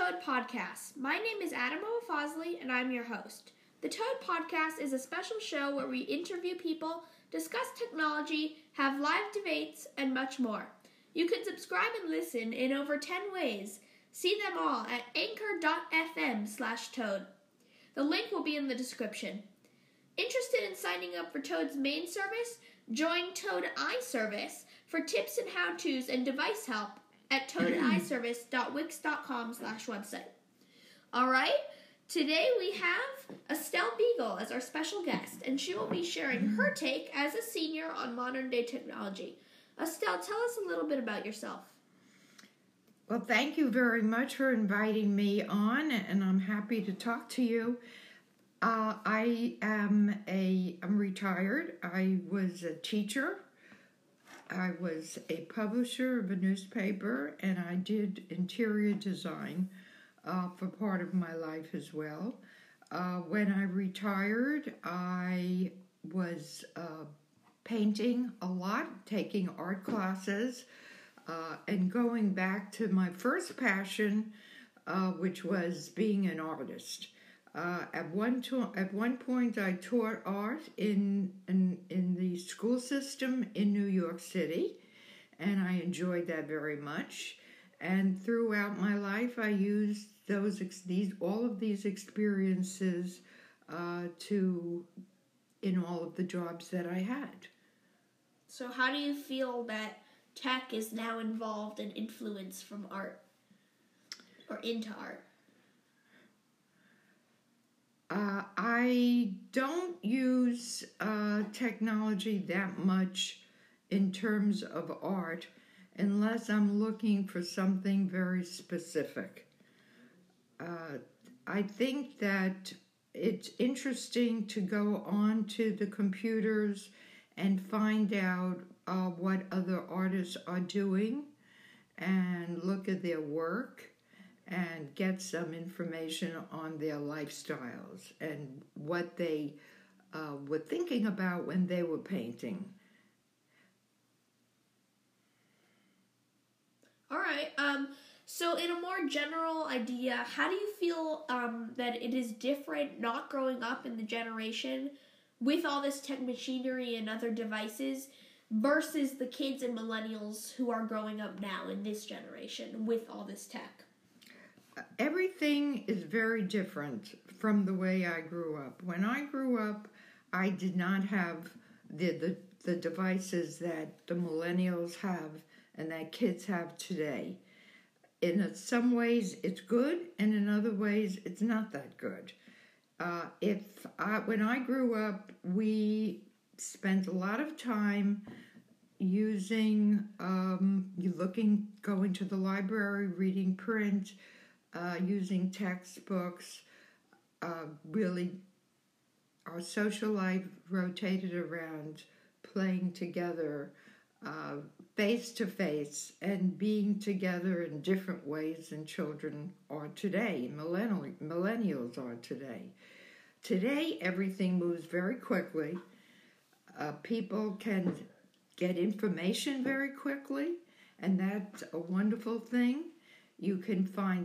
Toad Podcast. My name is Adam Fazli, and I'm your host. The Toad Podcast is a special show where we interview people, discuss technology, have live debates, and much more. You can subscribe and listen in over 10 ways. See them all at anchor.fm/Toad. The link will be in the description. Interested in signing up for Toad's main service? Join Toad iService for tips and how-tos and device help at toadiservice.wix.com/website. All right, today we have Estelle Beagle as our special guest, and she will be sharing her take as a senior on modern-day technology. Estelle, tell us a little bit about yourself. Well, thank you very much for inviting me on, and I'm happy to talk to you. I'm retired. I was a teacher. I was a publisher of a newspaper, and I did interior design for part of my life as well. When I retired, I was painting a lot, taking art classes, and going back to my first passion, which was being an artist. At one point, I taught art in the school system in New York City, and I enjoyed that very much. And throughout my life, I used all of these experiences in all of the jobs that I had. So, how do you feel that tech is now involved in influence from art or into art? I don't use technology that much in terms of art unless I'm looking for something very specific. I think that it's interesting to go onto the computers and find out what other artists are doing and look at their work and get some information on their lifestyles and what they were thinking about when they were painting. All right. So in a more general idea, how do you feel that it is different not growing up in the generation with all this tech machinery and other devices versus the kids and millennials who are growing up now in this generation with all this tech? Everything is very different from the way I grew up. When I grew up, I did not have the devices that the millennials have and that kids have today. In some ways, it's good, and in other ways, it's not that good. When I grew up, we spent a lot of time going to the library, reading print, using textbooks. Really, our social life rotated around playing together face to face and being together in different ways than children are today, millennials are today. Today, everything moves very quickly. People can get information very quickly, and that's a wonderful thing. You can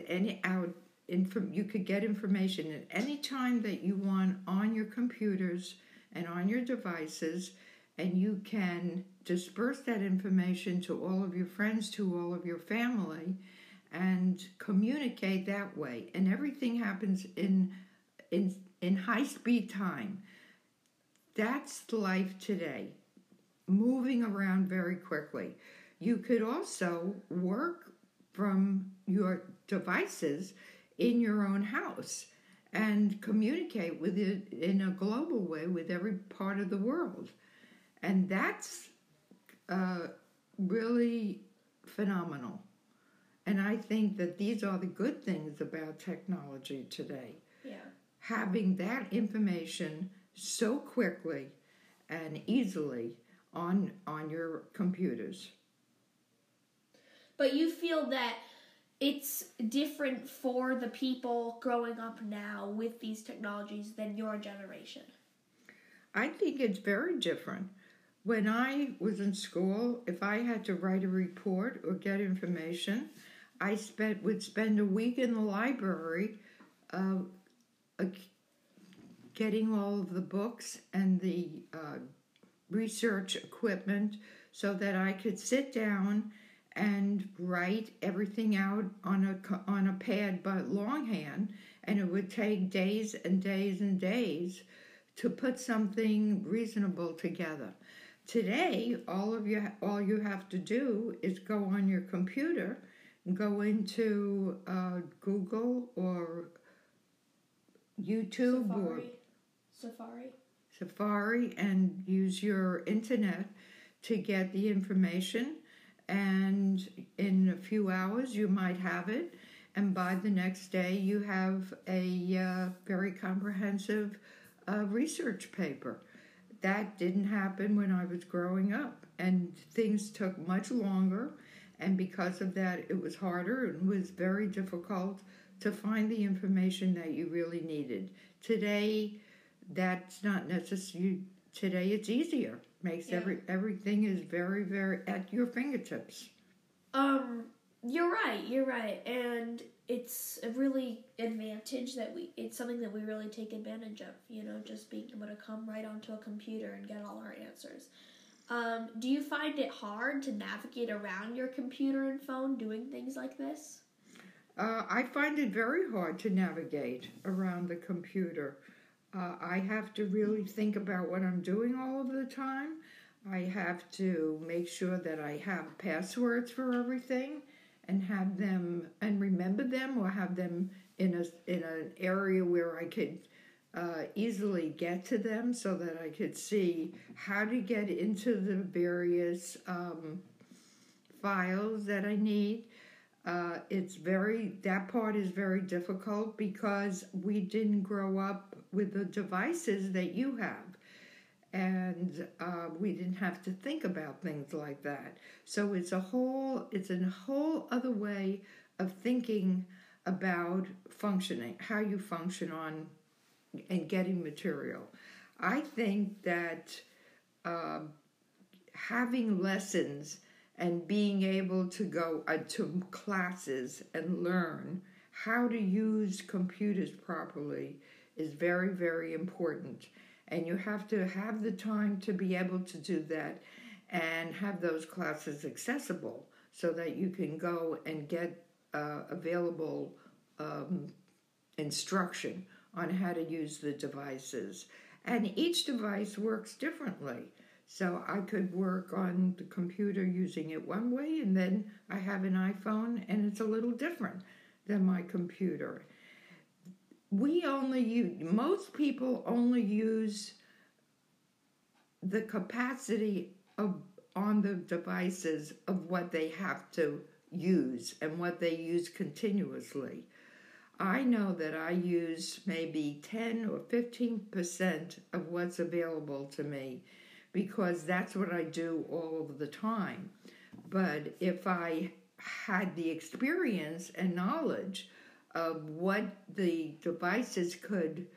you could get information at any time that you want on your computers and on your devices, and you can disperse that information to all of your friends, to all of your family, and communicate that way. And everything happens in high-speed time. That's life today, moving around very quickly. You could also work from your devices in your own house and communicate with it in a global way with every part of the world. And that's really phenomenal. And I think that these are the good things about technology today. Yeah. Having that information so quickly and easily on your computers. But you feel that it's different for the people growing up now with these technologies than your generation? I think it's very different. When I was in school, if I had to write a report or get information, would spend a week in the library uh, uh, getting all of the books and the research equipment so that I could sit down and write everything out on a pad but longhand, and it would take days and days and days to put something reasonable together. Today, all you have to do is go on your computer, go into Google or YouTube or Safari, and use your internet to get the information. And in a few hours, you might have it, and by the next day, you have a very comprehensive research paper. That didn't happen when I was growing up, and things took much longer, and because of that, it was harder and was very difficult to find the information that you really needed. Today, that's not necessary. Today, it's easier. Makes everything is very, very at your fingertips. You're right, and it's a really advantage it's something that we really take advantage of, just being able to come right onto a computer and get all our answers. Do you find it hard to navigate around your computer and phone doing things like this? I find it very hard to navigate around the computer. I have to really think about what I'm doing all of the time. I have to make sure that I have passwords for everything and have them and remember them, or have them in an area where I could easily get to them so that I could see how to get into the various files that I need. That part is very difficult because we didn't grow up with the devices that you have. And we didn't have to think about things like that. So it's a whole other way of thinking about functioning, how you function on and getting material. I think that having lessons and being able to go to classes and learn how to use computers properly is very, very important. And you have to have the time to be able to do that and have those classes accessible so that you can go and get available instruction on how to use the devices. And each device works differently. So I could work on the computer using it one way, and then I have an iPhone and it's a little different than my computer. Most people only use the capacity on the devices of what they have to use and what they use continuously. I know that I use maybe 10 or 15% of what's available to me because that's what I do all of the time. But if I had the experience and knowledge of what the devices could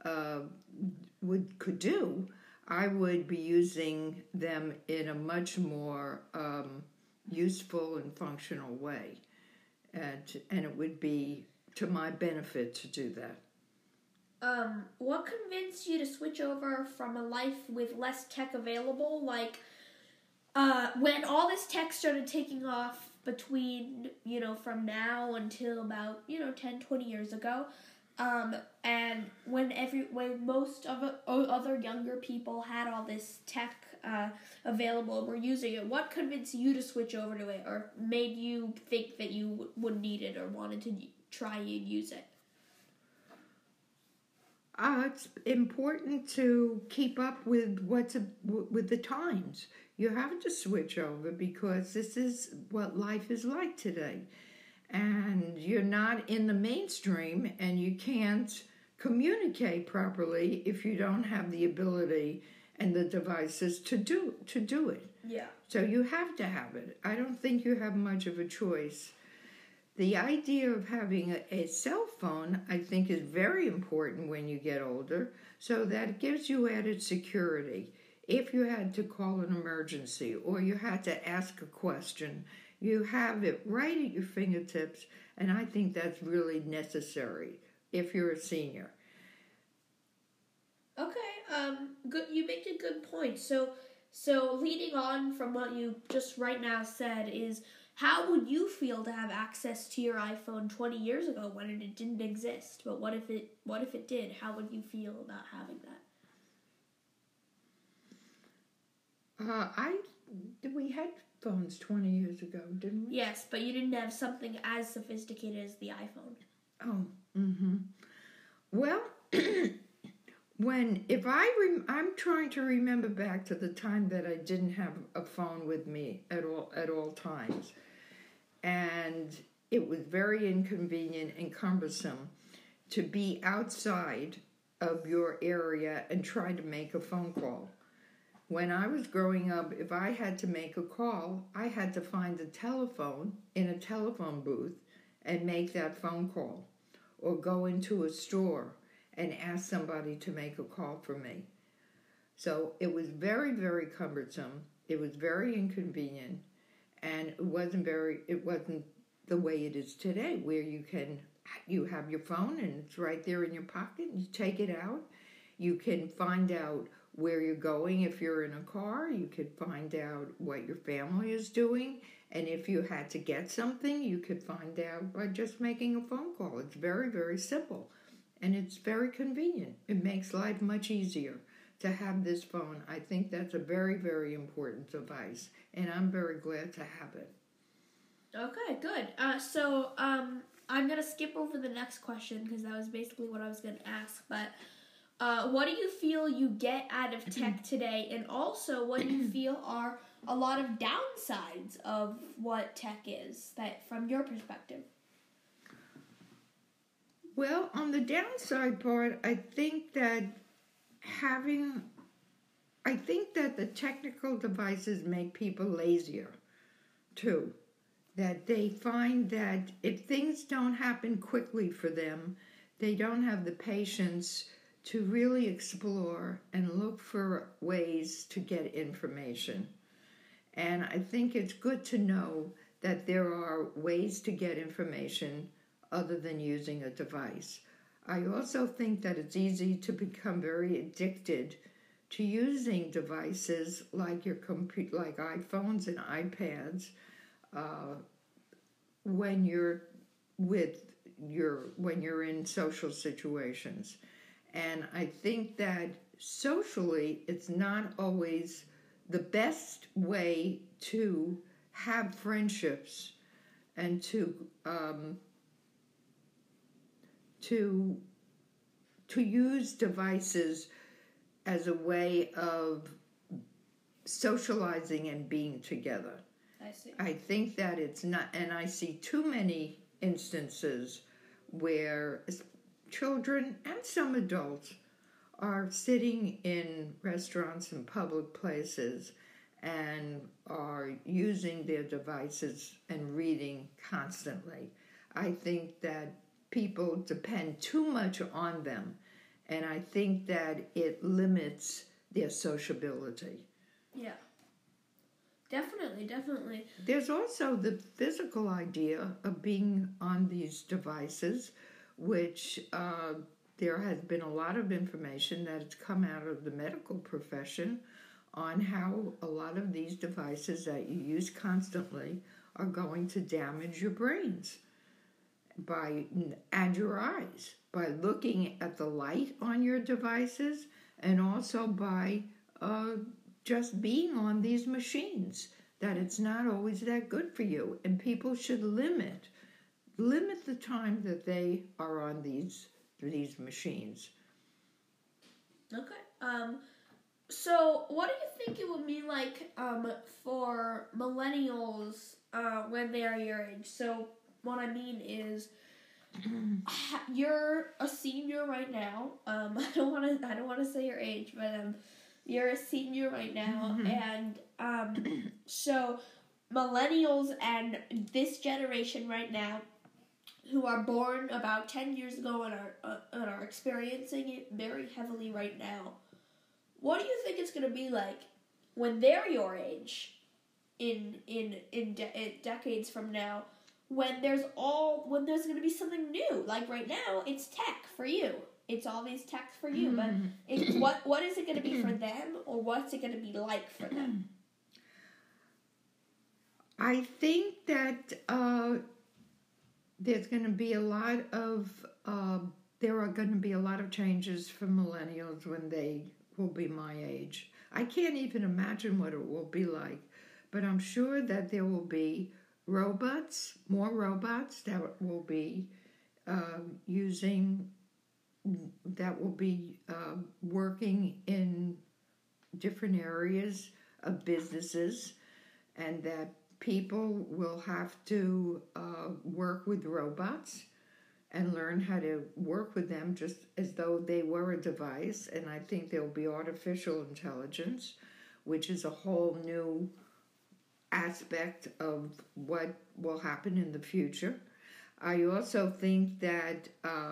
do, I would be using them in a much more useful and functional way, and it would be to my benefit to do that. What convinced you to switch over from a life with less tech available, like when all this tech started taking off between, from now until about, 10, 20 years ago, and when most of other younger people had all this tech available and were using it, what convinced you to switch over to it, or made you think that you would need it or wanted to try and use it? It's important to keep up with with the times. You have to switch over because this is what life is like today. And you're not in the mainstream and you can't communicate properly if you don't have the ability and the devices to do it. Yeah. So you have to have it. I don't think you have much of a choice. The idea of having a cell phone, I think, is very important when you get older, so that it gives you added security. If you had to call an emergency or you had to ask a question, You have it right at your fingertips, and I think that's really necessary if you're a senior. Okay, good. You make a good point. So leading on from what you just right now said is, how would you feel to have access to your iPhone 20 years ago when it didn't exist? But what if it did? How would you feel about having that? We had phones 20 years ago, didn't we? Yes, but you didn't have something as sophisticated as the iPhone. Oh, mm-hmm. Well, I'm trying to remember back to the time that I didn't have a phone with me at all times, and it was very inconvenient and cumbersome to be outside of your area and try to make a phone call. When I was growing up, if I had to make a call, I had to find a telephone in a telephone booth and make that phone call, or go into a store and ask somebody to make a call for me. So it was very, very cumbersome. It was very inconvenient, and it wasn't the way it is today, where you have your phone and it's right there in your pocket. You take it out. You can find out where you're going if you're in a car. You could find out what your family is doing. And if you had to get something, you could find out by just making a phone call. It's very, very simple. And it's very convenient. It makes life much easier to have this phone. I think that's a very, very important device. And I'm very glad to have it. Okay, good. So I'm going to skip over the next question because that was basically what I was going to ask. But what do you feel you get out of tech today? And also, what do you feel are a lot of downsides of what tech is, that from your perspective? Well, on the downside part, I think that the technical devices make people lazier, too. That they find that if things don't happen quickly for them, they don't have the patience to really explore and look for ways to get information. And I think it's good to know that there are ways to get information other than using a device. I also think that it's easy to become very addicted to using devices like like iPhones and iPads when you're in social situations. And I think that socially, it's not always the best way to have friendships and to use devices as a way of socializing and being together. I see. I think that it's not, and I see too many instances where children and some adults are sitting in restaurants and public places and are using their devices and reading constantly. I think that people depend too much on them, and I think that it limits their sociability. Yeah. Definitely. There's also the physical idea of being on these devices, which there has been a lot of information that has come out of the medical profession on how a lot of these devices that you use constantly are going to damage your brains and your eyes by looking at the light on your devices, and also by just being on these machines, that it's not always that good for you. And people should limit the time that they are on these machines. Okay. So what do you think it would mean like for millennials when they are your age? So what I mean is, you're a senior right now. I don't want to say your age, but you're a senior right now, and so millennials and this generation right now, who are born about 10 years ago and are experiencing it very heavily right now. What do you think it's going to be like when they're your age? in decades from now, when there's going to be something new. Like right now, it's tech for you. It's all these tech for you, but what is it going to be for them, or what's it going to be like for them? I think that there's going to be a lot of there are going to be a lot of changes for millennials when they will be my age. I can't even imagine what it will be like, but I'm sure that there will be more robots that will be working in different areas of businesses, and that people will have to work with robots and learn how to work with them just as though they were a device. And I think there will be artificial intelligence, which is a whole new aspect of what will happen in the future. I also think that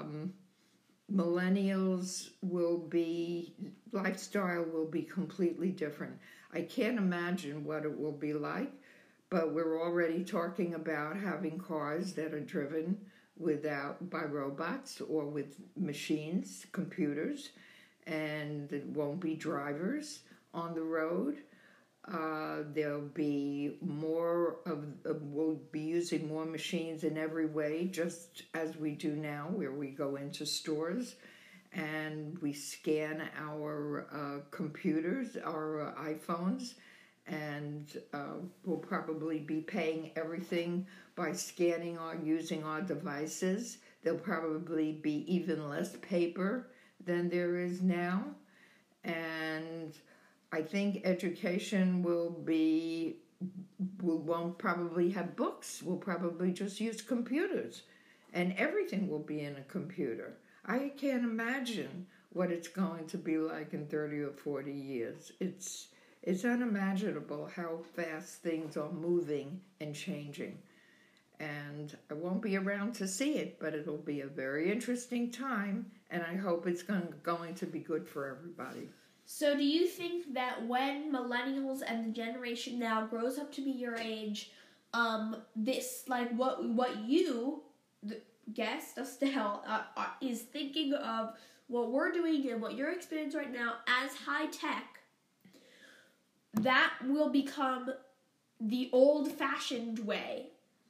millennials lifestyle will be completely different. I can't imagine what it will be like, but we're already talking about having cars that are driven by robots or with machines, computers, and it won't be drivers on the road. There'll be we'll be using more machines in every way, just as we do now, where we go into stores and we scan our computers, our iPhones, and we'll probably be paying everything by scanning or using our devices. There'll probably be even less paper than there is now, and I think education we won't probably have books. We'll probably just use computers, and everything will be in a computer. I can't imagine what it's going to be like in 30 or 40 years. It's unimaginable how fast things are moving and changing. And I won't be around to see it, but it'll be a very interesting time, and I hope it's going to be good for everybody. So do you think that when millennials and the generation now grows up to be your age, this, like, what you, the guest, Estelle, is thinking of what we're doing and what you're experiencing right now as high tech, that will become the old-fashioned way,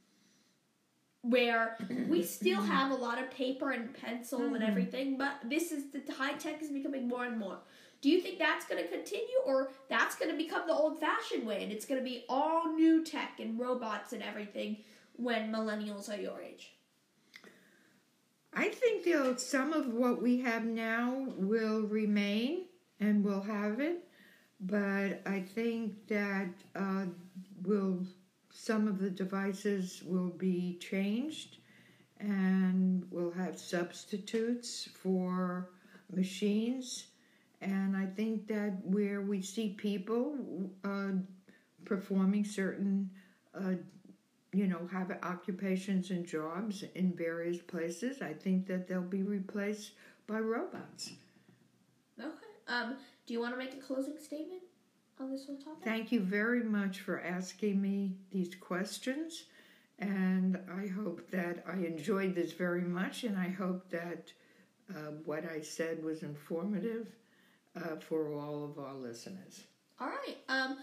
where we still have a lot of paper and pencil and everything, but the high tech is becoming more and more. Do you think that's going to continue, or that's going to become the old-fashioned way, and it's going to be all new tech and robots and everything when millennials are your age? I think some of what we have now will remain, and we'll have it, but I think that some of the devices will be changed, and we'll have substitutes for machines. And I think that where we see people performing certain, have occupations and jobs in various places, I think that they'll be replaced by robots. Okay. Do you want to make a closing statement on this whole topic? Thank you very much for asking me these questions. And I hope that I enjoyed this very much, and I hope that what I said was informative for all of our listeners. All right.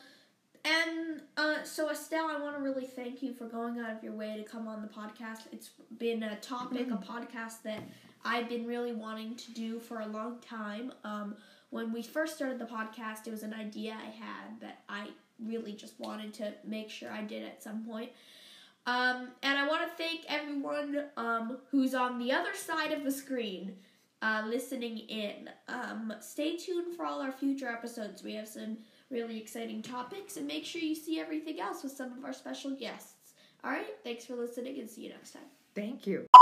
So Estelle, I want to really thank you for going out of your way to come on the podcast. It's been a topic, a podcast that I've been really wanting to do for a long time. When we first started the podcast, it was an idea I had that I really just wanted to make sure I did at some point. And I want to thank everyone who's on the other side of the screen listening in. Stay tuned for all our future episodes. We have some really exciting topics, and make sure you see everything else with some of our special guests. All right, thanks for listening, and see you next time. Thank you.